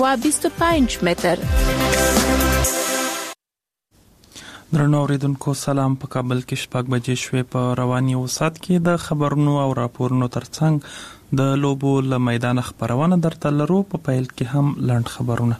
و 25 متر. درنو اوریدونکو سلام. په کابل کې 6 بجې شوې. په رواني وسات کې د خبرونو او راپورونو ترڅنګ د لوبو له میدان خبرونه درته لرو. په پیل کې هم لاند خبرونه.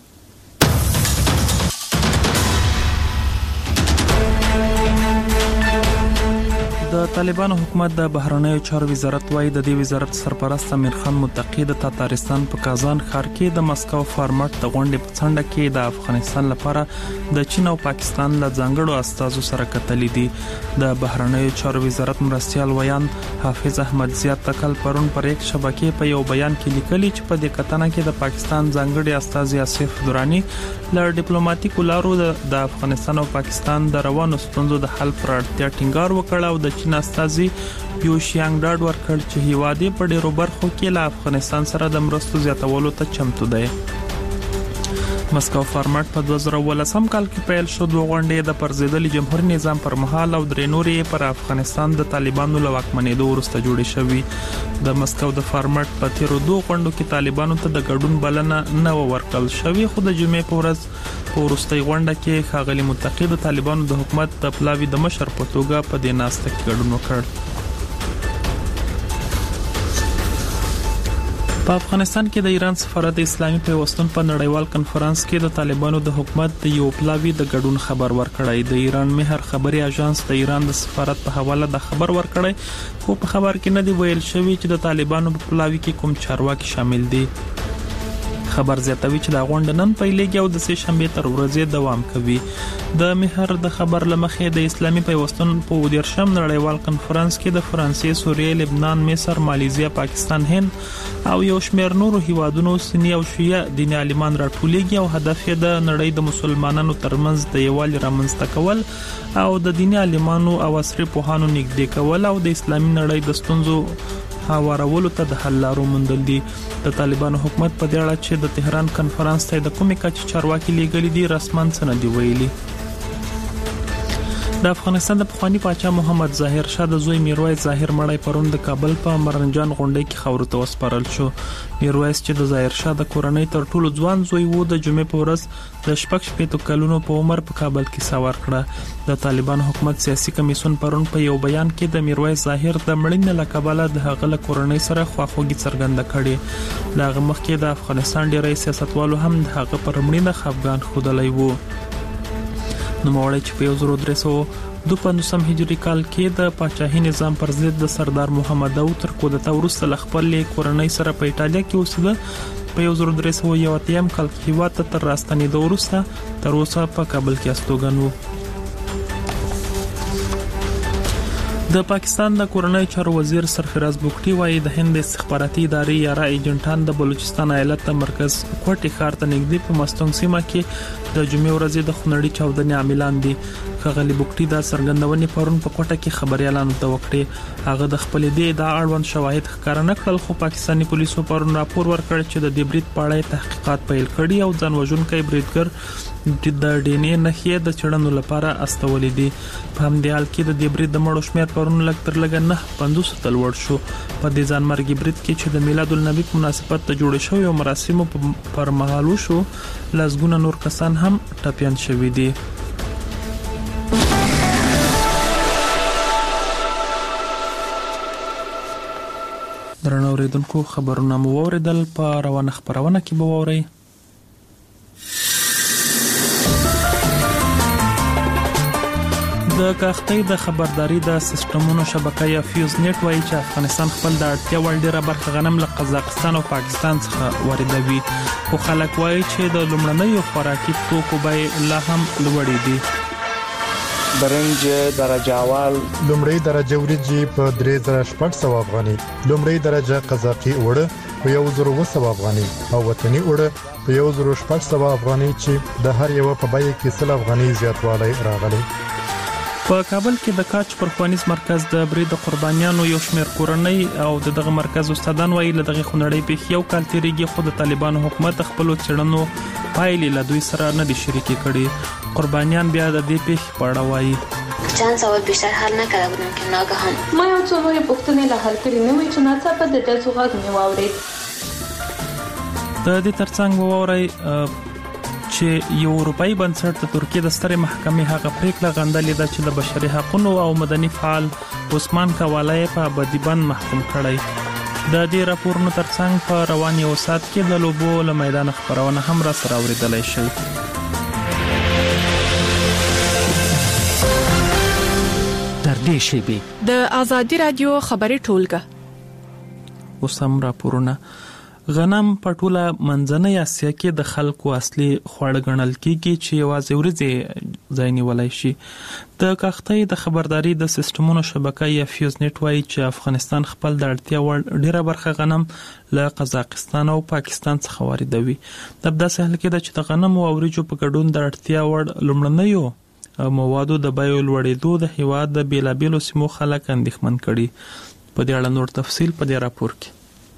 د طالبانو حکومت د بهرنیو چارو وزارت وايي د دې وزارت سرپرست امیر خان متقی د تاتارستان په کازان ښار کې د مسکو فارمټ د غونډې په څنډه کې د افغانستان لپاره د چین او پاکستان له ځانګړو استازو سره کتلې دي. د بهرنیو چارو وزارت مرستيال ویان حافظ احمد زیات تکل پرون پر یک شبکې په یو بیان کې لیکلي چې په دې کتنه کې د پاکستان ځانګړي استاذ آصف درانی له ډیپلوماټیکو لارو د افغانستان او پاکستان د روانو ستونزو د حل پر اړتیا ټینګار وکړ او د چین استازي یو شیانګ ډاډ ورکړ چې هیواد په ډیرو برخو کې له افغانستان سره د مرستو زیاتولو ته چمتو دی. مسکو فارمټ په 2018 کال کې پیل شو. دوه غونډې د پرزیدلي جمهوریت نظام پر مهال او درې نورې پر افغانستان د طالبانو له واکمنېدو وروسته جوړې شوې. د مسکو د فارمټ په تیرو دوه غونډو کې طالبانو ته د ګډون بلنه نه ورکړل شوې، خو د جمعې په ورځ په وروستۍ غونډه کې ښاغلي متقی د طالبانو د حکومت د پلاوي د مشر په توګه په دې ناسته کې ګډون وکړ. په افغانستان کې د ایران سفارت اسلامي پیوستون په نړیوال کنفرانس کې د طالبانو د حکومت د یو پلاوي د ګډون خبر ورکړی. د ایران مهر خبري اژانس د ایران د سفارت په حواله د خبر ورکړی، خو په خبر کې نه دی ویل شوی چې د طالبانو په پلاوي کې کوم چارواکي شامل دي. خبر زیاتوي چې د غونډه نن پیلېږي او د سه شنبه تر ورځې دوام کوي. د مهر د خبر لمخې د اسلامي پیوستون په 14 نړیوال کنفرانس کې د فرانسې، سوریه، لبنان، مصر، مالیزیا، پاکستان، هند او یو شمېر نورو هیوادونو سنی او شیعه دیني عالمان راټولېږي او هدف یې د نړۍ د مسلمانانو ترمنځ د یووالي رامنځته کول او د دیني عالمانو او عصري پوهانو نږدې کول او د اسلامي نړۍ د ستونزو هوارولو ته د حل لارو موندل دي. د طالبانو حکومت په دې اړه چې د تهران کنفرانس ته د کومې کچې چارواکي لیږلي دي رسماً څه نه دی ویلي. د افغانستان د پخوانی پاچا محمد ظاهر شاه د زوی میرویس ظاهر مړی پرون د کابل په مرنجان غونډې کې خاورو ته وسپارل شو. میرویس چې د ظاهر شاه د کورنۍ تر ټولو ځوان زوی وو، د جمعې په ورځ د 16 کلونو په عمر په کابل کې سوار کړه. د طالبان حکومت سیاسي کمیسیون پرون په یو بیان کې د میرویس ظاهر د مړینې له کبله د هغه له کورنۍ سره خواخوږي څرګنده کړې. د هغه مخکې د افغانستان ډیری سیاستوالو هم د هغه پر مړینه خفګان ښودلی وو. نوموړی چې په 1352 هجری کال کې د پاچاهي نظام پر ضد د سردار محمد داود تر کودتا وروسته ل خپل کورنۍ سره په ایټالیا کې اوسېده. په 1381 کال کې هیواد ته تر راستنېدو وروسته تر اوسه په کابل کې استوګن وو. د پاکستان د کورنۍ چارو وزیر سرفراز بوکټي وايي د هند استخباراتي ادارې یاره ایجنټان د بلوچستان ایالت د مرکز کوټي ښار ته نږدې په مستونګ سیمه کې د جمعې ورځې د خونړۍ چاودنې عاملان دي. ښاغلي بوکټي د سرګندونې پرون په کوټه کې خبريالانو ته وکړي. هغه د خپل دې د اړوند شواهد ښکار نه کړل، خو پاکستاني پولیسو پرون راپور ورکړ چې د دې برید په اړه تحقیقات پیل کړي او ځان وژونکي بریدګر د ډینې نخې د چړنو لپاره استولې دي. په همدې حال کې د دې برید د مړو شمېر پرون لږ تر لږه 950 ته لوړ شو. په دې ځانمرګي برید کې چې د میلاد النبی په مناسبت ته جوړ شوی او مراسمو پر مهال وشو، لږونه نور کسان هم ټپيان شوي دي. درنو اوریدونکو خبرونه مو اوریدل. په روانه خبرونه کې به ووري. د کښتۍ د خبرداري د سیستمونو شبکه یا فیوز نت وايي چې افغانستان خپل د اړتیا وړ ډیره برخه غنم له قزاقستان او پاکستان څخه واردوي، خو خلک وايي چې د لومړنیو خوراکي توکو بیې لا هم لوړې دي. برنج درجه اول لومړی درجه وریجې په 3600 افغاني، لومړی درجه قزاقي اوړه په 1200 افغاني او وطني اوړه په 1600 افغاني چې د هر یو په بیه کې 100 افغاني زیاتوالی راغلی. په کابل کې د کاچ پر خوانیز مرکز د برید قربانیانو یو شمېر کورنۍ او دغه مرکز استادان ویل دغه خنړې په یو کال تیریږي، خو د طالبانو حکومت خپل چړنو پایلې له دوی سره نه دي شریکې کړي. قربانیان بیا د دې پیښې په اړه وایي چند سوال بیشتر حل نکرده بودم که ناگهان ما یو څو نورې پوښتنې لا حل کړې نه وې چې ناڅاپه د ډزو غږ مې واورېد. د دې ترڅنګ ووري چې یو اروپאי بنسټ د ترکیه د سترې محکمې هغه پریکړه غندلې ده چې د بشري حقوقو او مدني فعال عثمان کاوالای په ابدي محکوم کړی. د دې راپورونو ترڅنګ په روان یو سات کې د لوبو له میدان خبرونه هم را سره اوریدلای شي. در دې شی د آزادي رادیو خبري ټولګه وسم راپورونه. غنم په ټوله منځنۍ اسیا کې د خلکو اصلي خواړه ګڼل کیږي چې یوازې ورځې ځای نیولای شي. د کښتۍ د خبرداري د سیستمونو شبکه یا فیوز نت وایي چې افغانستان خپل د اړتیا وړ ډیره برخه غنم له قزاقستان او پاکستان څخه واردوي. د داسې حال کې چې د غنم او وریجو په ګډون د اړتیا وړ لومړنیو موادو د بیو لوړېدو د هیواد د بیلابیلو سیمو خلک اندېښمن کړي. په دې اړه نور تفصیل په دې راپور کې.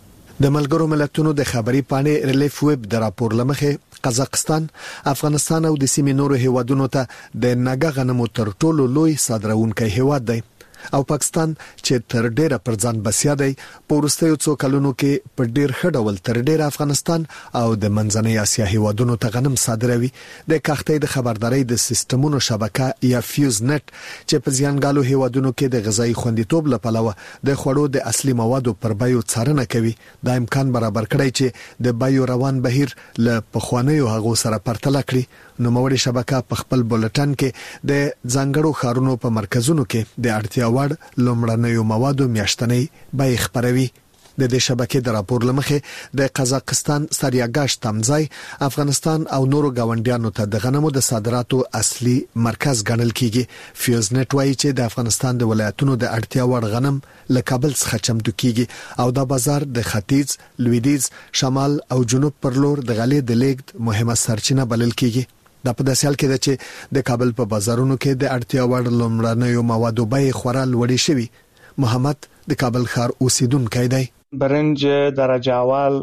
د ملګرو ملتونو د خبري پاڼې ریلیف ویب د راپور لمخې قزاقستان، افغانستان او د سیمې نورو هیوادونو ته د ناګه غنمو تر ټولو لوی صادرونکي هیواد دی او پاکستان چې تر ډیره پر ځان بسیا دی په وروستیو څو کلونو کې په ډیر ښه ډول تر ډیره افغانستان او د منځنۍ اسیا هیوادونو ته غنم صادروي. د کښتۍ د خبرداري د سیستمونو شبکه یا فیوز نت چې په ځانګالو هیوادونو کې د غذایی خوندیتوب لپاره د خوړو د اصلي موادو پر بیو څارنه کوي، دا امکان برابر کړی چې د بیو روان بهیر له پخوانیو هغو سره پرتله کړي. نو موړي شبکه په خپل بولټن کې د ځانګړو خارونو په مرکزونو کې د اړتیا وړ لومړنیو موادو میاشتنی بیې خبروي. د دې شبکې د راپور لمخې د قزاقستان سریاګاش تمځای افغانستان او نورو گاونډیانو ته د غنمو د صادراتو اصلي مرکز ګڼل کیږي. فیوز نت وایي چې د افغانستان د ولایتونو د اړتیا وړ غنم له کابل څخه چمتو کیږي او دا بازار د ختیځ، لویدیځ، شمال او جنوب پر لور د غلې د لیږد مهمه سرچینه بلل کیږي. دا په داسې حال کې ده چې د کابل په بازارونو کې د اړتیا وړ لومړنیو موادو بیې خورا لوړې شوي. محمد د کابل ښار اوسیدونکی دی. برنج درجه اول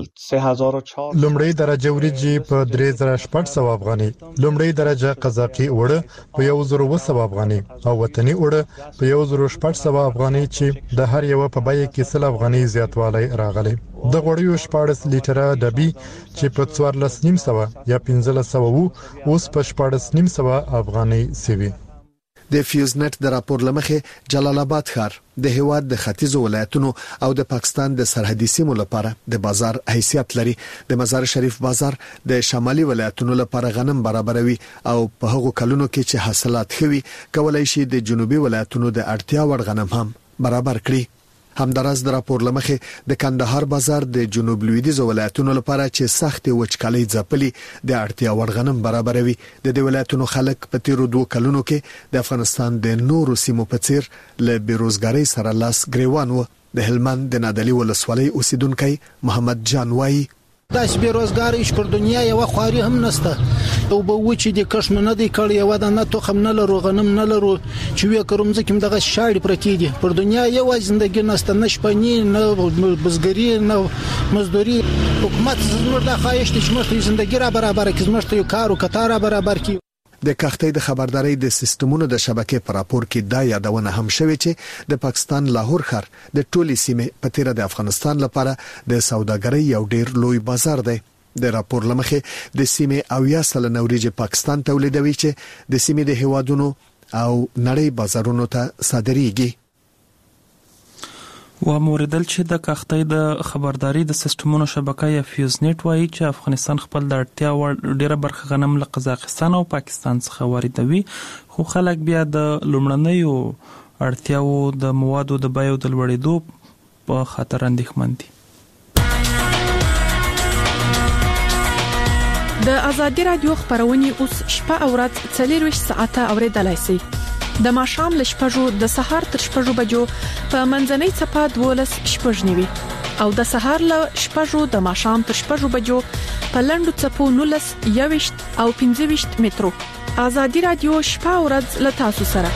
3004 لومړی درجه وریجې په 3600 افغاني، لومړی درجه قزاقي اوړه په 1200 افغاني او وطني اوړه په 1600 افغاني چې د هر یو په بیه کې 100 افغاني زیاتوالی راغلی. د غوړیو 14 لیټره ډبي چې په 14.5 یا 1500 اوس په 14.5 افغاني سوي. د فیوز نت د راپور لمخې جلال آباد ښار د هیواد د ختیځو ولایتونو او د پاکستان د سرحدي سیمو لپاره د بازار حیثیت لري. د مزار شریف بازار د شمالي ولایتونو لپاره غنم برابروي او په هغو کلونو کې چې حاصلات خوي کولای شي د جنوبي ولایتونو د اړتیا وړ غنم هم برابر کړي. همدارس د راپور لمخې د کندهار بازار د جنوب لویدیځ ولایتونو لپاره چې سخت وچکالي ځپلي د اړتیا وړ غنم برابروي. د دې ولایتونو خلک په تیرو 2 کلونو کې د افغانستان د نورو سیمو په څیر له بیروزګاری سره لاس ګریوان و. د هلمند د نادعلي ولسوالۍ اوسیدونکي محمد جان وایي داس بیروزګاری پر دنیا یو خواري هم نسته او به و چې د کښ نه دی کړی یو د نه توخم نه لرو غنم نه لرو چې وی کوم ځکه دغه شاړې پر کې دي پر دنیا یو ژوندۍ نسته نشپنی نه بزګری نه مزدوري حکومت زموږ د خواهش چې موږ ژوندۍ را برابر کړي موږ ته یو کار او کتار برابر کړي. د کښتۍ د خبرداري د سیستمونو د شبکې پر راپور کې دا یادونه هم شوې چې د پاکستان لاهور ښار د ټولي سیمې په تیره د افغانستان لپاره د سوداګرۍ یو ډیر لوی بازار دی. د راپور لمخې د سیمې او یا سلنه وریجې پاکستان تولیدوي چې د سیمې د هیوادونو او نړۍ بازارونو ته صادرېږي. و موردل چې د کښتۍ د خبرداري د سیستمونو شبکه یا فیوز نت وایي چې افغانستان خپل د اړتیا وړ ډیره برخه غنم له قزاقستان او پاکستان څخه واردوي، خو خلک بیا د لومړنیو اړتیاو د موادو د بیو د لوړېدو په خاطر اندېښمن دي. د آزادي رادیو خبرونه اوس شپه او ورځ 24 ساعته اوریدلای شئ. د ماښام ل شپږو د سهار تر شپږو بجو په منځنۍ صفه 12:09 او د سهار ل شپږو د ماښام تر شپږو بجو په لنډو صفو 19 او 15 مترو. آزادي رادیو شپه او ورځ ل تاسو سره.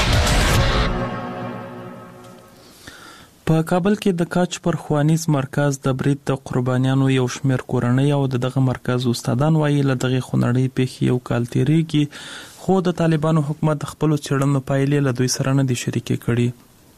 په کابل کې د کاچ پر خوانیز مرکز د برید د قربانیانو یو شمېر کورنۍ او دغه مرکز استادان وایي له دغه خونړۍ پیښې یو کال تیریږي، خو د طالبانو حکومت خپل چړنو پایلې له دوی سره نه دي شریکې کړي.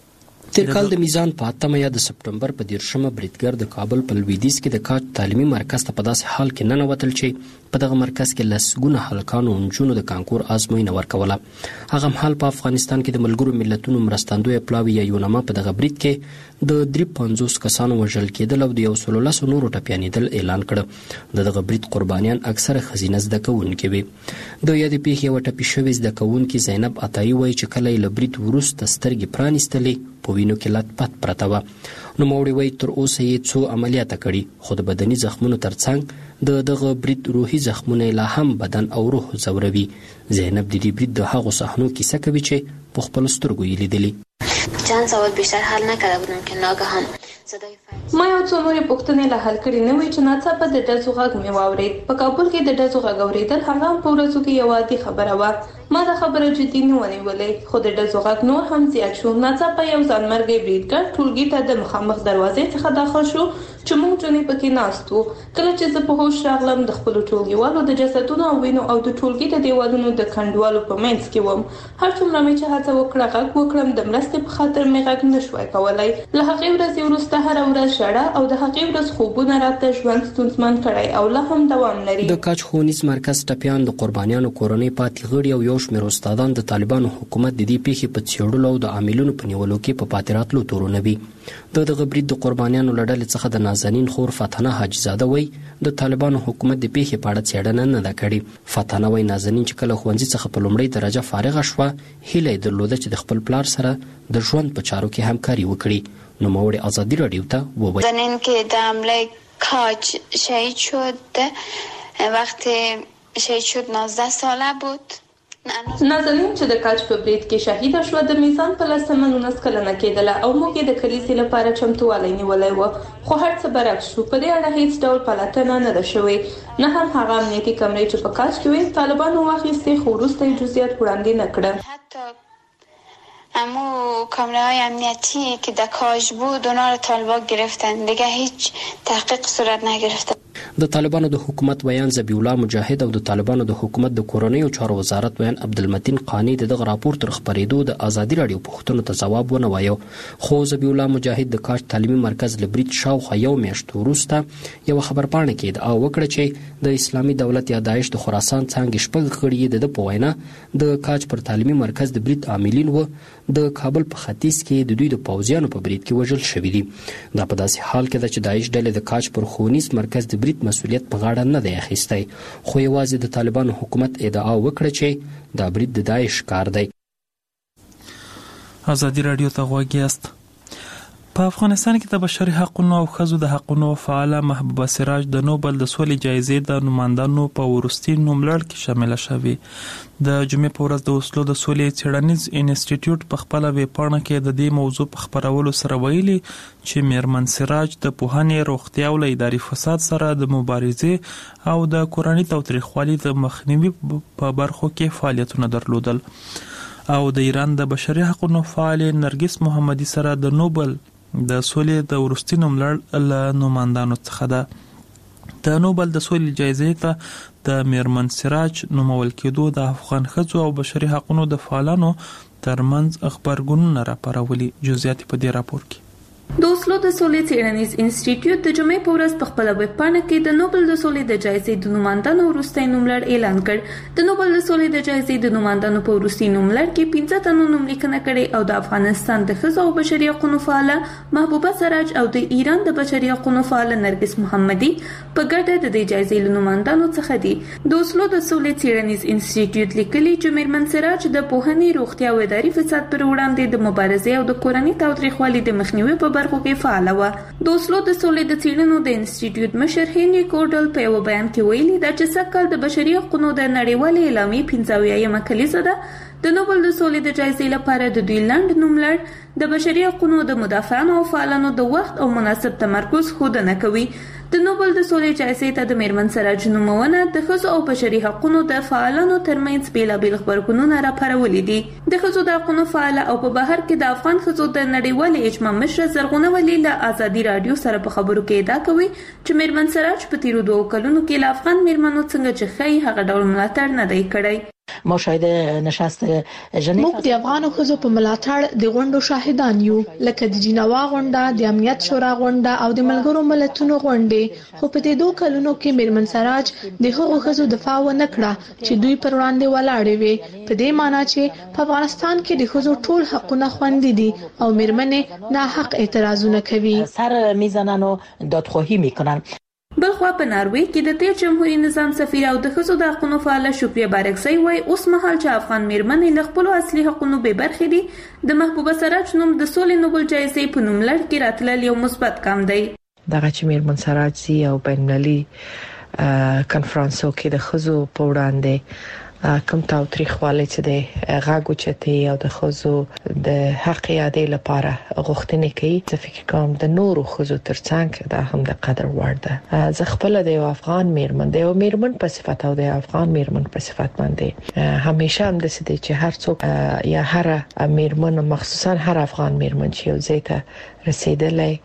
تیر کال د میزان په 8 یا د سپټمبر په 10 بریدګر د کابل په لویدیځ کې د کاج تعلیمي مرکز ته په داسې حال کې ننوتل چې په دغه مرکز کې لسګونه هلکانو او نجونو د کانکور ازموینه ورکوله. هغه مهال په افغانستان کې د ملګرو ملتونو مرستندوی پلاوی یا یونما په دغه برید کې د 53 کسانو وژل کېدل او د 113 نورو ټپیانېدل اعلان کړ. دغه برید قربانیان اکثره ښځینه زده کوونکې وي. د یادې پیښې یوه ټپي شوې زده کوونکې زینب عطایي وایي چې کله یې له برید وروسته سترګې پرانیستلې په وینو کې لت پت پرته وه. نوموړې وایي تر اوسه یې څو عملیاته کړي خو د بدني زخمونو ترڅنګ د دغه برید روحي زخمونه لا هم بدن او روح ځوروي. زینب د دې برید د هغو صحنو کیسه کوي چې په خپلو سترګو یې لیدلي. چند سوال بیشتر حل نکرده بودم که ناگهان صدای ما یو څو نورې پوښتنې لا حل کړې نه وې چې ناڅاپه د ډزو غږ مې واورېد. په کابل کې د ډزو غږ اورېدل هغه هم په ورځو کې یوه عادي خبره وه. ما دا خبره جدي نه ونیولې خو د ډزو غږ نور هم زیات شو. ناڅاپه یو ځانمرګی بریدګر ټولګي ته د مخامخ دروازې څخه داخل شو چې موږ جونې پکې ناست وو. کله چې زه په هوښ راغلم د خپلو ټولګیوالو د جسدونو او وینو او د ټولګي د دیوالونو د کنډوالو په منځ کې وم. هر څومره مې چې هڅه وکړه غږ وکړم د مرستې په خاطر مې غږ نه شوای کولی. له هغې ورځې وروسته هره ورځ ژړا او د هغې ورځ خوبونه راته ژوند ستونزمن کړی او لا هم دوام لري. د کاج ښوونیز مرکز ټپیان د قربانیانو کورنۍ پاتې غړي او یو شمېر استادان د طالبانو حکومت د دې پیښې په څېړلو او د عاملینو په نیولو کې په پاتې راتلو تورونه وي. دغه برید د قربانیانو له ډلې څخه د نازنین خور فتحانه حاجزاده وایي د طالبانو حکومت د پیښې په اړه څېړنه نه ده کړې. فتحانه وایي نازنین چې کله ښوونځي څخه په لومړۍ درجه فارغه شوه هیله یې درلوده چې د خپل پلار سره د ژوند په چارو کې همکاري وکړي. نوموړې ازادي راډیو ته وویل زنین که در حمله کاج شهید شد وقتی شهید شد 19 ساله بود. نازنین چې د کاج په برید کې شهیده شوه د میزان په 19 کلنه کېدله او موږ یې د کلیسې لپاره چمتووالی نیولی و خو هر څه برعکس شو. په دې اړه هیڅ ډول پلټنه نه ده شوې نه هم هغه امنیتي کمرې چې په کاج کې وې طالبانو واخیستې خو وروسته یې جزئیات وړاندې نه کړه. حتی امو کامره های امنیتی که در کاج بود اونا رو طالبان گرفتن دیگه هیچ تحقیق صورت نگرفته. د طالبانو د حکومت ویان ذبیح الله مجاهد او د طالبانو د حکومت د کورنیو چارو وزارت ویان عبدالمتین قانی دغه راپور تر خبرېدو د ازادي راډیو پوښتنو ته ځواب ونه وایو. خو ذبیح الله مجاهد د کاج تعلیمي مرکز له برید شاوخوا یو میاشت وروسته یوه خبرپاڼه کې ادعا وکړه چې د اسلامي دولت یا داعش د خراسان څانګې شپږ غړي د ده په وینا د کاج پر تعلیمي مرکز د برید عاملین و د کابل په ختیځ کې د دوی د پوځیانو په برید کې وژل شوي دي. دا په داسې حال کې ده چې داعش ډلې د کاج پر ښوونیز مرکز د برید مسؤلیت په غاړه نه دی اخیستی خو یوازې د طالبانو حکومت ادعا وکړه چې دا برید د داعش کار دی. ازادي راډیو ته غوږ یاست. په افغانستان کې د بشري حقوقو او ښځو د حقوقو فعاله محبوبه سراج د نوبل د سولې جایزې د نوماندانو په وروستي نوملړ کې شامل شوې. د جمعې په ورځ د اوسلو د سولې څېړنیز انسټیټیوټ په خپله ویبپاڼه کې د دې موضوع په خپرولو سره ویلي چې میرمن سراج د پوهنې، روغتیا او اداري فساد سره د مبارزې او د کورني تاوتریخوالي د مخنیوي په برخو کې فعالیتونه درلودل او د ایران د بشري حقوقو فعال نرګس محمدي سره د نوبل د سولې د وروستي نوملړ له نوماندانو څخه ده. د نوبل د سولې جایزې ته د میرمن سراج نومول کېدو د افغان ښځو او بشري حقوقو د فعالانو ترمنځ خبرګونونه راپارولي. جزئیات په دې راپور کې. د اوسلو د سولې څېړنیز انسټیټیوټ د جمعې په ورځ په خپله ویبپاڼه کې د نوبل د سولې د جایزې د نوماندانو وروستی نوملړ اعلان کړ. د نوبل د سولې د جایزې د نوماندانو په وروستي نوملړ کې 15 تنو نوملیکنه کړې او د افغانستان د ښځو او بشري حقوقو فعاله محبوبه سراج او د ایران د بشري حقوقو فعاله نرګس محمدي په ګډه د دې جایزې له نوماندانو څخه دي. د اوسلو د سولې څېړنیز انسټیټیوټ لیکلي چې میرمن سراج د پوهنې، روغتیا او اداري فساد پر وړاندې د مبارزې او د کورني تاوتریخوالي د مخنیوي په برخو کې فعاله وه. د اوسلو د سولې د څېړنو د انسټیټیوټ مشر هنري کوډل په یو بیان کې ویلي ده چې سږکال د بشري حقوقو د نړیوالې اعلامیې 75مه کلیزه ده. د نوبل د سولې د جایزې لپاره د دوی لنډ نوملړ د بشري حقوقو د مدافعانو او فعالانو د وخت او مناسب تمرکز ښودنه کوي. د نوبل د سولې جایزې ته د میرمن سراج نومونه د ښځو او بشري حقوقو د فعالانو ترمنځ بېلابېل غبرګونونه راپارولي دي. د ښځو د حقوقو فعاله او په بهر کې د افغان ښځو د نړیوالې اجماع مشره زرغونه ولي له ازادي راډیو سره په خبرو کې ادعا کوي چې میرمن سراج په تیرو 2 کلونو کې له افغان میرمنو څنګه چې ښایي هغه ډول ملاتړ نه دی کړی. ما شاهد نشست ژنیو موږ د افغانو خزو په ملاتړ د غونډو شاهدان یو، لکه د جنیوا غونډه، د امنیت شورا غونډه او د ملګرو ملتونو غونډې. خو په دې دوه کلونو کې میرمن سراج د هغو خزو دفاع ونه کړه چې دوی پر وړاندې ولاړې وي، په دې معنی چې په افغانستان کې د خزو ټول حقونه خوندي دي او میرمنې ناحق اعتراضونه کوي، سر میزنن و دادخواهی میکنن. بلخوا په ناروې کې د تیر جمهوریت نظام سفیر او د ښځو د حقوقو فعال شکریه بارکزی وایي اوس مهال چې افغان میرمنې له خپل اصلي حقوقو بې برخې دي، د محبوبه سراج نوم د سولې نوبل جایزې په نوم لړ کې راتلل یو مثبت ګام دی. دغه چې میرمن سراج سي او بین‌المللي کنفرانسو کې د ښځو په وړاندې کوم تاوتریخوالی چې د غاګو چتي او د ښځو د حق یادې لپاره غوښتنې کوي، زه فکر کوم د نورو ښځو ترڅنګ دا هم د قدر وړ ده. زه خپل د یو افغان میرمن، د یو میرمن په صفت او د افغان میرمن په صفت باندې همیشه هم د سدي چې هر څوک یا هر میرمن، مخصوصا هر افغان میرمن چې یو ځای ته رسیدلې،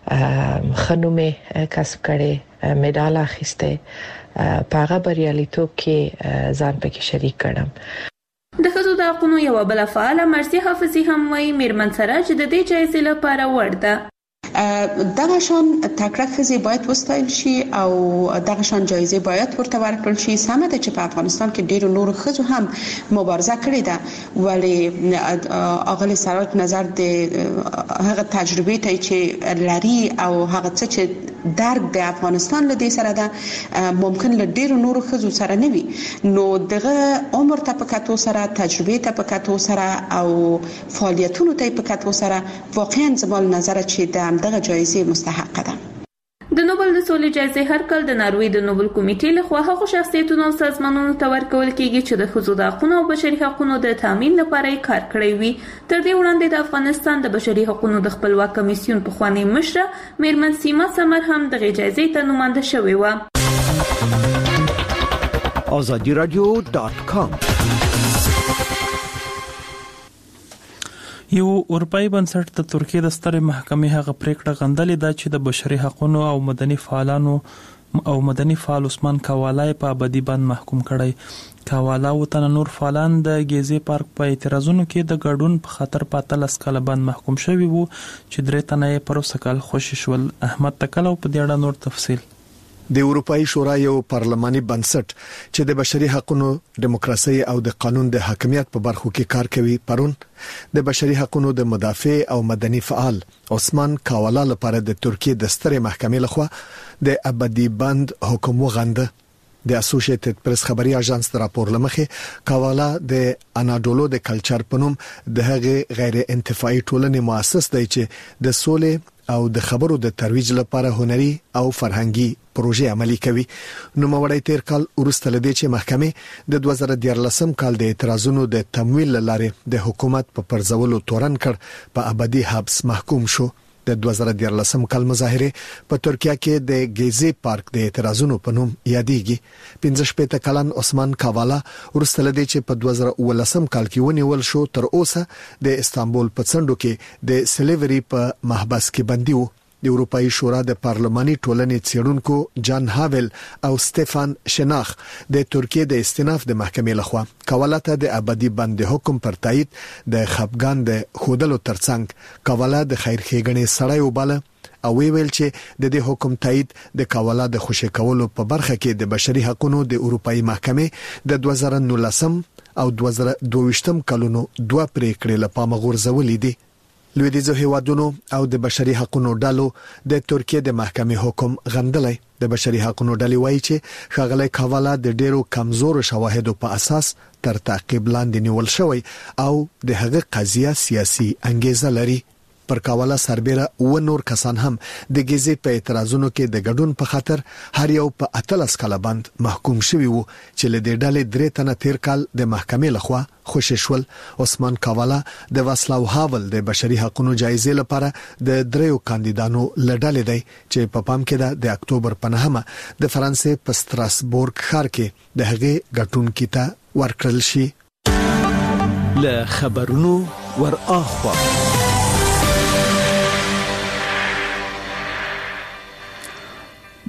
خنومه کسب کړي، مډال اخیسته، پاغه بریالیتوب کې ځان پکې شریک کړم. د ښځو د حقوقو یو بل فعال مرسي حافظي هم وايي میرمن سراج د دې جایزې لپاره وړ ده. دغه شان تکړه ښځې باید وستایل شي او دغه شان جایزې باید ورته ورکړل شي. سمه ده چې په افغانستان کې ډېر نور ښځو هم مبارزه کړې ده، ولی اغلی سراج نظر د هغه تجربه ته چې لري او هغه څه چې درک د افغانستان له دې سره ده ممکن له ډېر نور ښځو سره نه وي، نو دغه عمر ته په کتو سره، تجربه ته په کتو سره او فعالیتونو ته په کتو سره واقعا زما نظر چې د دغه جایزې مستحق ده. د نوبل د سولې جایزې هر کال د ناروې د نوبل کمیټې لخوا هغو شخصیتونو او سازمانونو ته ورکول کیږي چې د ښځو د حقوقو او بشري حقوقو د تامین لپاره کار کړی وي. تر دې وړاندې د افغانستان د بشري حقوقو د خپلواک کمیسیون پخوانی مشره میرمن سیما سمر هم دغه جایزې ته نوماند شوې و. azadiradio.com یو اروپאי بنسټ د ترکیه د سترې محکمې هغه پریکړه غندلې ده چې د بشري حقوقو او مدني فعال عثمان کاوالا په ابدي بند محکوم کړی. کاوالا او تن نور فعالان د ګیزي پارک په اعتراضونو کې د ګډون په خاطر په 13 کال بند محکوم شوی وو چې درې تنه یې پروسه کال خوشی شول. احمد تکلو په دې اړه نور تفصیل. د اروپאי شورا یو پارلماني بنسټ چې د بشري حقوقو، دیموکراسي او د قانون د حاکمیت په برخو کې کار کوي، پرون د بشري حقوقو د مدافع او مدني فعال عثمان کاوالا لپاره د ترکیه د سترې محکمې لخوا د ابدي بند حکم وغنده. د اسوسییټډ پریس خبري اژانس راپور لمخه کاوالا د اناډولو د کلچر پنوم د هغه غیر انتفاعي ټولنې مؤسس دی چې د سولې او د خبرو د ترویج لپاره هنري او فرهنګي پروژې عملي کوي. نو موړی تیر کال وروسته لدې چې محکمه د 2014 کال د اعتراضونو د تمویل لاره د حکومت په پرځولو تورن کړ، په ابدي حبس محکوم شو. د 2014 کال مظاهره په ترکیه کې د ګیزي پارک د اعتراضونو په نوم یادېږي. 15 کلن عثمان کاوالا وروسته لدې چې په 2019 کال کې ونیول شو، تر اوسه د استانبول په څنډو کې د سلیوري په محبس کې بندي و. د اروپאי شورا د پارلماني ټولنې څېړونکو جان هاول او سټيفان شناخ د ترکیه د استیناف د محکمې لخوا کاوالا ته د ابدي بند حکم پر تایید د خپګان د خودلو ترڅنګ کاوالا د خیرخېګنې سړی وباله او ویل چې د دې حکم تایید د کاوالا د خوشی کولو په برخه کې د بشري حقوقو د اروپאי محکمې د 2019 او 2022 کلونو دوه پریکړې لپاره غورځولې دي. لویدیځو هیوادونو او د بشري حقوقو ډلو د ترکیه د محکمې حکم غندلای. د بشري حقوقو ډلې وایي چې ښاغلی کاوالا د ډیرو کمزور شواهدو په اساس تر تعقیب لاندې نیول شوی او د هغه قضیه سیاسي انګیزه لري. پر کاوالا سربېره و نور کسان هم د ګیزي په اعتراضونو کې د ګډون په خاطر هر یو په 13 کال بند محکوم شوی وو چې له دې ډلې درې تنه تیر کال د محکمې لخوا خوشی شول. عثمان کاوالا د واسلاو هاول د بشري حقوقو جایزې لپاره د دریو کاندیدانو لړل دی چې په پام کې ده د اکتوبر په 9مه د فرانسې په ستراسبورګ ښار کې د هغې ګټونکو ته ورکړل شي. له خبرونو ور اخوا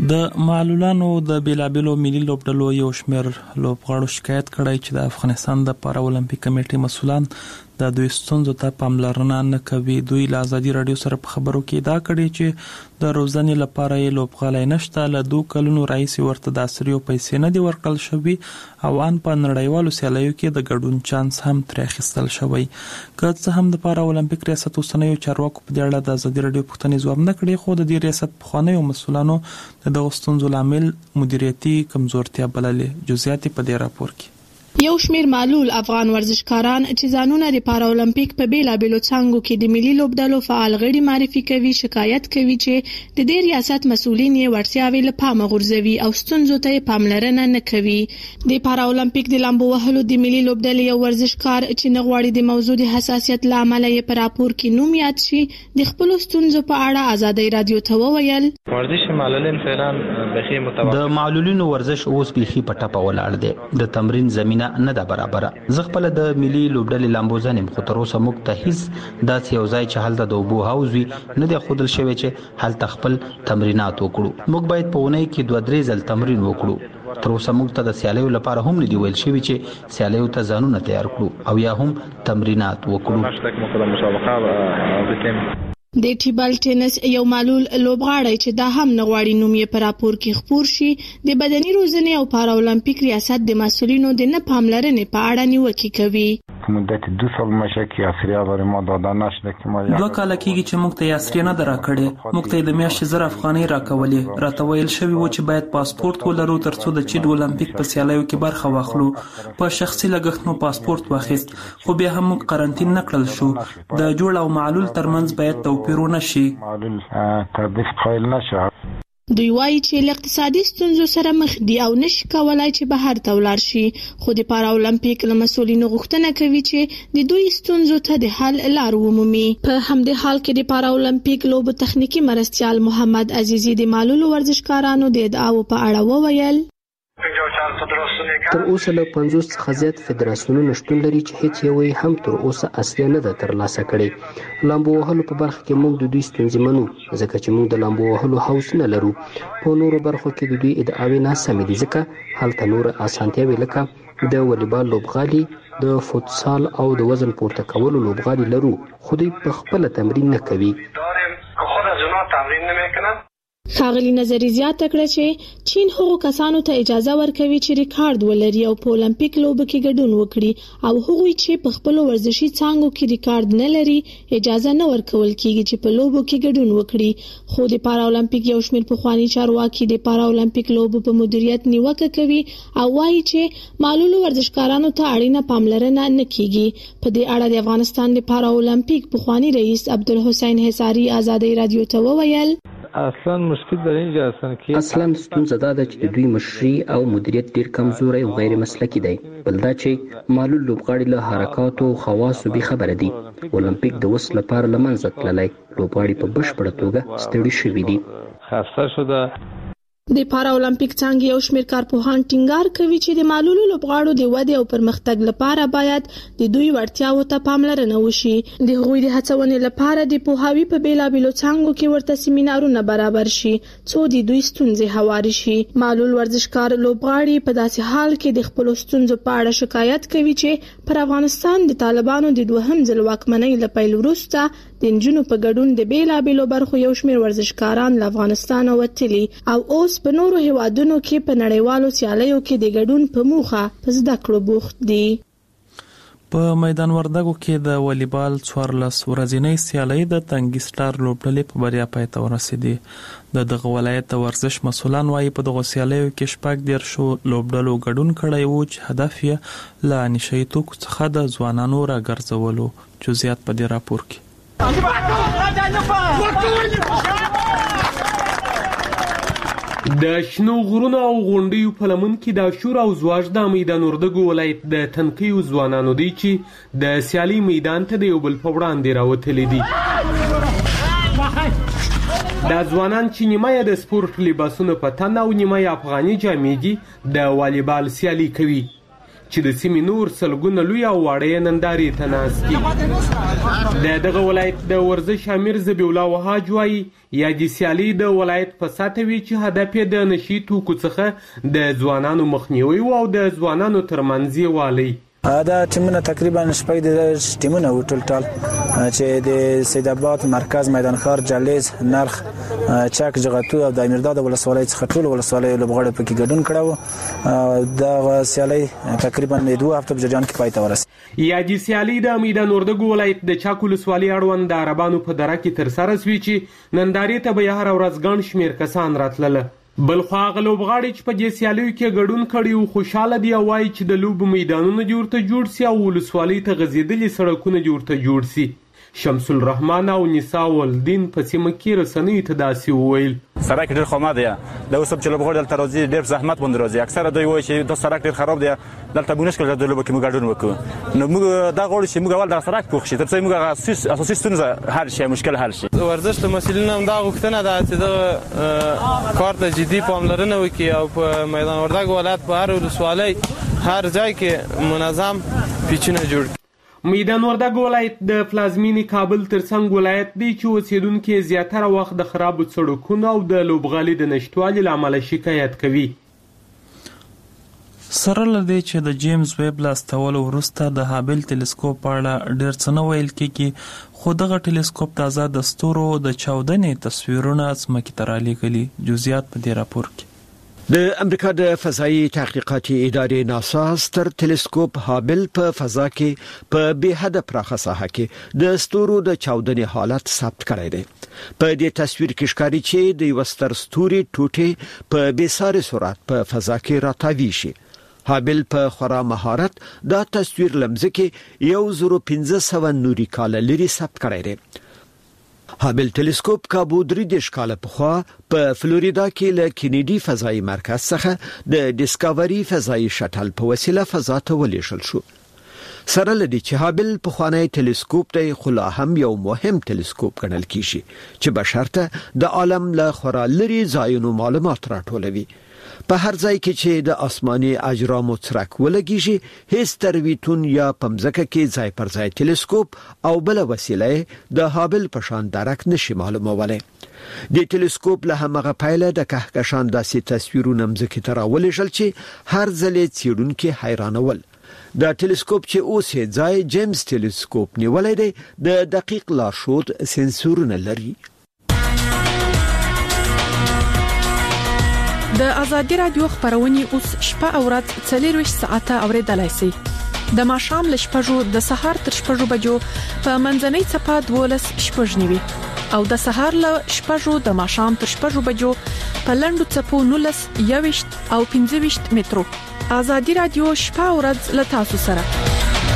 د معلولانو د بیلابیلو ملي لوبډلو یو شمېر لوبغاړو شکایت کړی چې د افغانستان د پارا اولمپیک کمیټې مسولان د دوی ستونزو ته پاملرنه نه کوي. دوی له ازادي رادیو سره په خبرو کې دا کړی چې د روزنې لپاره یې لوبغالی نشته. له 2 کلونو راهیسې ورته د عصري پیسې نه دي ورکړل شوي او ان په نړیوالو سیالیو کې د ګډون چانس هم ترې اخیستل شوی. که څه هم د پارا اولمپیک ریاست اوسنیو چارواکو په دې اړه د ازادي رادیو پوښتنې ځواب نه کړی، خو د دې ریاست پخوانیو مسؤلانو د دغو ستونزو لامل مدیریتي کمزورتیا بللې. جزئیات په دې راپور کې. یو شمیر معلول افغان ورزشکاران چې ځانونه د پارا اولمپیک په بیلابیلو څانګو کې د ملي لوبډلو فعال غړي معرفي کوي، شکایت کوي چې د دې ریاست مسؤلین یې وړتیاوې له پامه غورځوي او ستونزو ته پاملرنه نه کوي. د پارا اولمپیک د لامبو وهلو د ملي لوبډلې یو ورزشکار چې نه غواړي د موضوع د حساسیت له امله یې په راپور کې نوم یاد شي، د خپل ستونزو په اړه ازادي رادیو ته وویل: ورزش معلولین فعلا بخي متوقع د معلولینو ورزش اوس بخي په ټاپه ولاړ دی، د تمرین زمينه نه ده برابر. زه خپل د ملي لوبډلې لامبوزن هم خو تر اوسه موږ ته هیڅ داسې یو ځای چې هلته د اوبو حوض وي نه دی ښودل شوی چې هلته خپل تمرینات وکړو. موږ باید په اونۍ کې 2-3 ځل تمرین وکړو. تر اوسه موږ ته د سیالیو لپاره هم نه دی ویل شوی چې سیالیو ته ځانونه تیار کړو او یا هم تمرینات وکړو. د ټیبل ټینس یو معلول لوبغاړی چې دا هم نه غواړي نوم یې په راپور کې خپور شي، د بدني روزنې او پارا اولمپیک ریاست د مسؤلینو د نه پاملرنې په اړه نیوکې کوي. مدت 2 سال میشه که یاسریه برای ما داده نشده که ما 2 کاله کېږي چې موږ ته یاسریه نه ده راکړې. موږ ته د میاشتې 1000 افغانۍ راکولې. راته ویل شوي و چې باید پاسپورت ولرو ترڅو د چین اولمپیک په سیالیو کې برخه واخلو. په شخصي لګښت مو پاسپورت واخیست، خو بیا هم موږ قرنطین نه کړل شو. د جوړ او معلول ترمنځ باید توپیر ونه شي. معلول تضیف قائل نشه. دوی وایي چې له اقتصادي ستونزو سره مخ دي او نشي کولای چې بهر ته ولاړ شي، خو د پارا اولمپیک له مسؤلینو غوښتنه کوي چې د دوی ستونزو ته د حل لار ومومي. په همدې حال کې د پارا اولمپیک لوبو تخنیکی مرستیال محمد عزیزی د معلولو ورزشکارانو د ادعاو په اړه وویل: تر اوسه له 50 څخه زیات فدراسیونونه شتون لري چې هیڅ یو یې هم تر اوسه اصلي نه ده ترلاسه کړې. لامبو وهلو په برخه کې موږ د دوی ستونزې منو، ځکه چې موږ د لامبو وهلو حوص نه لرو. په نورو برخو کې د دوی ادعاوې ناسمې دي، ځکه هلته نور اسانتیاوې لکه د والیبال لوبغالي، د فوتسال او د وزن پورته کولو لوبغالي لرو، خو دوی په خپل تمرین نه کوي. ښاغلي نظري زیاته کړه چې چین هغو کسانو ته اجازه ورکوي چې ریکارډ ولري او په اولمپیک لوبو کې ګډون وکړي، او هغوی چې په خپل ورزشي څانګو کې ریکارډ نه لري اجازه نه ورکول کیږي چې په لوبو کې ګډون وکړي. خو د پارا اولمپیک یو شمېر پخواني چارواکي د پارا اولمپیک لوبو په مدیریت نیوکه کوي او وایي چې معلولو ورزشکارانو ته اړینه پاملرنه نه کیږي. په دې اړه د افغانستان د پارا اولمپیک پخواني رئیس عبدالحسین حصاری ازادي رادیو ته وویل: اصلا ستونزه دا ده چې د دوی مشري او مدیریت ډیر کمزوري او غیر مسلکي دی. بل دا چې معلول لوبغاړي له حرکاتو او خواصو به خبره دي. اولمپیک د وس لپاره لمنځه تللی، لوبغاړي په بشپړه توګه ستړي شوي دي. خسته شده. د پارا اولمپیک څنګه یو شمېر کارپوهان ټینګار کوي چې د معلولو لوبغاړو د ودې او پرمختګ لپاره باید د دوی وړتیاو ته پاملرنه وشي. د هغوی د هڅونې لپاره د پوهاوي په بیلابیلو څانګو کې ورته سیمینارونه برابر شي څو د دوی ستونزې هواري شي. معلول ورزشکار لوبغاړي په داسې حال کې د خپل ستونزو په اړه شکایت کوي چې پر افغانستان د طالبانو د دوهم ځل واکمنۍ له پیل وروسته د نجونو په ګډون د بیلابیلو برخو یو شمېر ورزشکاران له افغانستانه وتلي او اوس په نورو هیوادونو کې په نړیوالو سیالیو کې د ګډون په موخه په زده کړو بوخت دي. په میدان وردګو کې د والیبال 14 ورځنۍ سیالۍ د تنګي سټار لوبډلې په بریا پای ته ورسېدې. دغه ولایت ورزش مسؤلان وايي په دغه سیالیو کې 14 لوبډلو ګډون کړی و چې هدف یې له نشئی توکو څخه د ځوانانو راګرځولو. جزئیات په دې راپور کې. د شنو غرونو او غونډیو په لمن کې د شور او زواج د میدان وردګو ولایت د تنقیو ځوانانو دی چې د سیالي میدان ته د یو بل په وړاندې راوتلي دي. دا ځوانان چې نیمه یې د سپورټ لباسونو په تن او نیمه یې افغاني جامې دي د والیبال سیالي کوي چې د سیمې نور سلګونه لوی او واړه نندارې ته ناست دي. دغه ولایت د ورزش امیر ذبیح الله وهاج وایي یادې سیالۍ د ولایت په سطحه وي چې هدف یې د نشي توکو څخه د ځوانانو مخنیوي او د ځوانانو ترمنځ یووالی. دا ټیمونه تقریبا شپږ د ټیمونه و ټول چې د سید آباد مرکز میدان ښار جلیز نرخ چک جغتو او د امیرداد ولسوالۍ څخه ټول ولسوالۍ لوبغاړي پکې ګډون کړو. دا سیالۍ تقریبا 2 هفته په جریان کې پای ته ورسېده. یادې سیالۍ د میدان وردګو ولایت د چک ولسوالۍ اړوند د عربانو په دره کې ترسره شوې چې نندارې ته به هر ورځ ګڼ شمېر کسان راتلله. بلخو هغه لوبغاړي چې په دې سیالیو کې ګډون کړي او خوشحاله دي او وایي چې د لوبو میدانونه جوړ سي او ولسوالۍ ته غځېدلي سړکونه جوړ سي. شمس الرحمن او نساء الدین په سیمه کې رسنیو ته داسې وویل. سړک ډېر خامه دی. دا اوس چې لوبغاړي دلته راځي ډېر زحمت باندې راځي. اکثره دوی وایي چې دا سړک ډېر خراب دی. دلته موږ نشکل د لوبو کې موږ ګډون وکړو. نو موږ دا غواړو چې موږ اول د سړک پوښ شي تر څو موږ اساسي ستونزه حل شي، مشکل حل شي. ورزش د مسؤلینو هم دا غوښتنه ده چې دا کار ته جدي پاملرنه وکړي او په میدان وردګ ولایت په هر ولسوالۍ هر ځای کې منظم پیچونه جوړ کړي. میدان وردګ ولایت د پلازمینې کابل ترڅنګ ولایت دی چې اوسیدونکي زیاتره وخت د خرابو سړکونو او د لوبغالي د نشټوالي له امله شکایت کوي. سره لدی چې د جیمز ویب لاستولو وروسته د هابل ټلسکوپ په اړه ډېر څه نه ویل کېږي، خو دغه ټلسکوپ تازه د ستورو د چاودنې تصویرونه ځمکې ته رالیږلي. جزئیات په دې راپور کې. د امریکا د فضایي تحقیقاتي ادارې ناسا ستر ټلسکوپ هابل په فضا کې په بې حد پراخه ساحه کې د ستورو د چاودنې حالت ثبت کړی دی. په دې تصویر کې ښکاري چې د یو ستر ستوري ټوټې په بې ساري سرعت په فضا کې راتاوي شي. هابل په خورا مهارت دا تصویر لمزه کې 1500 نوري کال لري ثبت کړی دی. هابل ټلسکوپ کابو 3 کاله پخوا په فلوریدا کې له کینیډي فضایي مرکز څخه د ډیسکاوري فضایي شټل په وسیله فضا ته ولېږل شو. سره لدی چې هابل په خوانی ټلسکوپ دی خو لا هم یو مهم ټلسکوپ ګڼل کیږي چې بشرته د عالم له خورا لري ځایونو معلومات راټولوي. په هر ځای کې چې د آسماني اجرامو څرک ولګیږي هیڅ ترویتون یا پمزکه کې ځای پر ځای ټلسکوپ او بل وسیله د هابل په شان درک نشي معلومولی. د ټلسکوپ له همغه پایله د کهکشان داسې تصویرونه مځکې ته راولېږل چې هر ځل یې څېړونکي حیرانول. د ټلسکوپ چې اوس یې ځای جیمز ټلسکوپ نیولی دی د دقیق لارښود سنسورونه لري. د ازادي رادیو خبرونه اوس شپه او ورځ 24 ساعته اوریدلای شئ. د ماښام ل شپږو د سهار تر شپږو بجو په منځنۍ چپه 12 شپږنیوي او د سهار ل شپږو د ماښام تر شپږو بجو په لندو چپو 19 21 او 25 مترو. ازادي رادیو شپه او ورځ ل تاسو سره.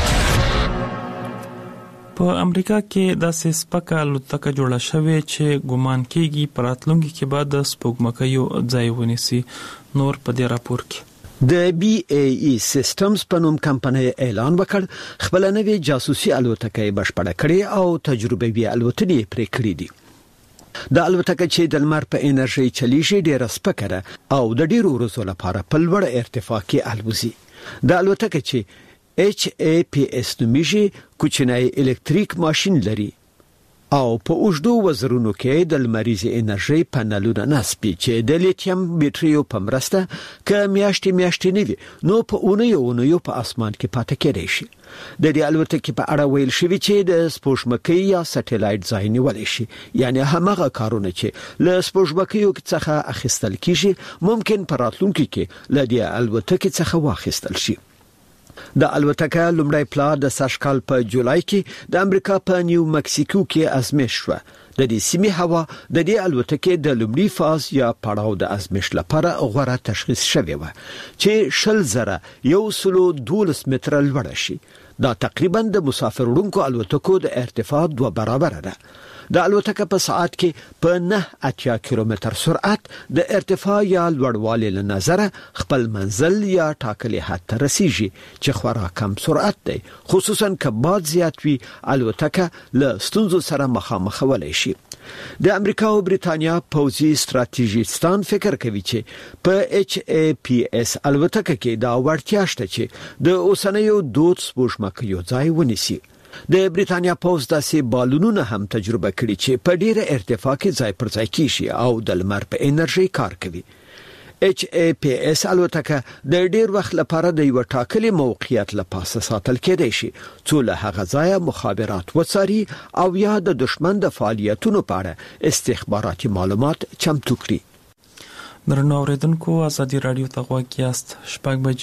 په امریکا کې د سپکه الوتکه جوړه شوې چې ګومان کېږي په راتلونکي کې بعد د سپوږمکیو ځای ونیسي. نور په دې راپور کې. د بي اي اي سیستمز په نوم کمپنۍ اعلان وکړ خپل نوې جاسوسي الوتکه بشپړه کړې او تجربوي الوتنې پرې کړې دي. د الوتکه چې د لمر په انرژي چلیږي ډېر سپکه ده او د ډېرو ورځو لپاره په لوړ ارتفاع کې الوزي. د الوتکه چې HAPS نومیږي کوچنی الکتریک ماشين لري او په اوږدو وزرونو کې د لمریزي انرژي پانلونه نصبي چې د لیتیم بیټریو په مرسته که میاشتې نه وي نو په اونیو په اسمان کې پاتې کېږي شي. د دې الوتکې په اړه ویل شوی چې د سپوږمکۍ یا سټلایټ ځای نیول شي، یعنی همغه کارونه چې له سپوږمکیو څخه اخیستل کیږي ممکن په راتلونکي کې له دې الوتکې څخه واخیستل شي. د الوتکه لومړی پلا د سږکال په جولای کې د امریکا په نیو مکسیکو کې ازمایښت شو. د دې سیمې هوا د دې الوتکې د لومړي فاز یا پړاو د ازمایښت لپاره غوړه تشخیص شوی و چې 112 متره لوړ شي. دا تقریبا د مسافر وړونکو الوتکو د ارتفاع 2 برابر ده. د الوتکه په ساعت کې په 9 کیلومتر سرعت د ارتفاع یا لوړوالي له نظره خپل منزل یا ټاکلي حد ته رسیږي چې خورا کم سرعت دی، خصوصا که باد زیات وي. الوتکه له ستونزو سره مخامخ ولای شي. د امریکا او بریتانیا پوځي ستراتیژیستان فکر کوي چې په HAPS الوتکه کې دا وړتیا شته چې د اوسنیو دود سپوږمکیو ځای ونیسي. د بریتانیا پوځ داسې بالونونه هم تجربه کړي چې په ډیره ارتفاع کې ځای پر ځای کیږي او د لمر په انرژي کار کوي. HAPS الوتکه د ډیر وخت لپاره د یو ټاکلي موقعیت لپاره ساتل کېدای شي څو له هغه ځای مخابرات وڅاري او یا د دشمن د فعالیتونو په اړه استخباراتي معلومات چمتو کړي. درنو اوریدونکو، ازادي رادیو ته غوږ یاست. شپږ